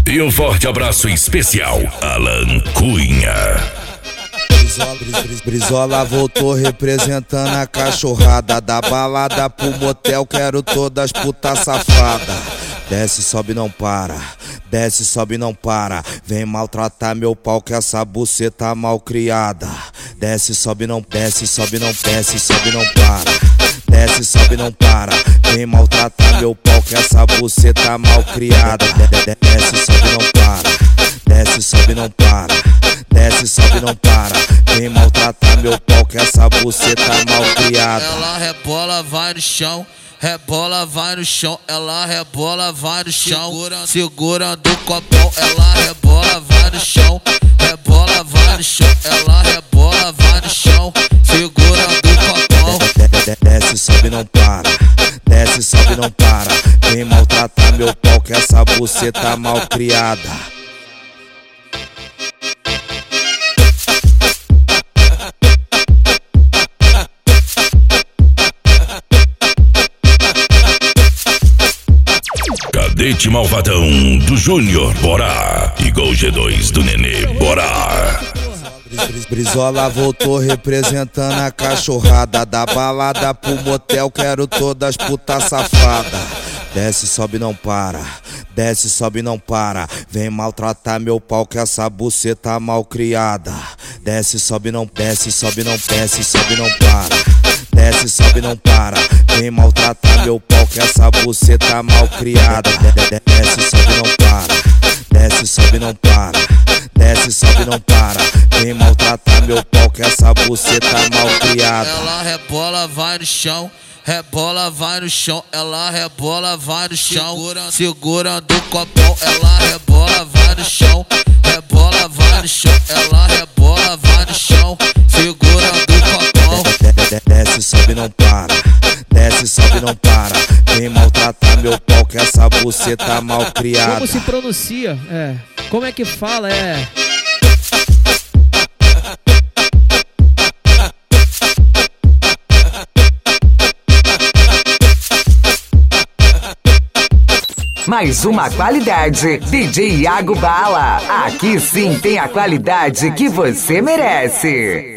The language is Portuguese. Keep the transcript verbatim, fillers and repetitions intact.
E um forte abraço especial, Alan Cunha. Brizola, Brizola voltou representando a cachorrada. Da balada pro motel, quero todas putas safadas. Desce, sobe, não para. Desce, sobe, não para. Vem maltratar meu pau que essa buceta mal criada. Desce, sobe, não desce, sobe, não desce, sobe, não para. Desce, sobe, não para. Vem maltratar meu pau que essa buceta mal criada. Desce, sobe, não para. Desce, sobe, não para. Desce, sobe, não para. Vem maltratar meu pau que essa buceta mal criada. Ela rebola, vai no chão. Rebola, vai no chão, ela rebola, vai no chão. Segura, segurando o copão, ela rebola, vai no chão. Rebola, vai no chão, ela rebola, vai no chão. Segurando o copão. Desce, sobe, não para. Desce, sobe, não para. Vem maltratar meu pau que essa buceta mal criada. Cadete Malvadão do Júnior, bora. E Gol G dois do Nenê, bora. Brizola voltou representando a cachorrada. Da balada pro motel, quero todas putas safadas. Desce, sobe, não para. Desce, sobe, não para. Vem maltratar meu pau que essa buceta mal criada. Desce, sobe, não desce, sobe, não desce, sobe, não para. Desce, sobe, não para. Vem maltratar meu pau que essa buceta mal criada. Desce, sobe, não para. Desce, sobe, não para. Desce, sobe, não para. Vem maltratar meu pau que essa buceta mal criada. Ela rebola, vai no chão. Rebola, vai no chão, ela rebola, vai no chão. Segura, segurando o copão, ela rebola, vai no chão. Rebola, vai no chão, ela rebola, vai no chão. Segurando o copão. Desce, sobe, não para. Desce, sobe, não para. Vem maltratar meu pau que essa buceta mal criada. Como se pronuncia? É. Como é que fala? É. Mais uma qualidade, D J Iago Bala. Aqui sim tem a qualidade que você merece.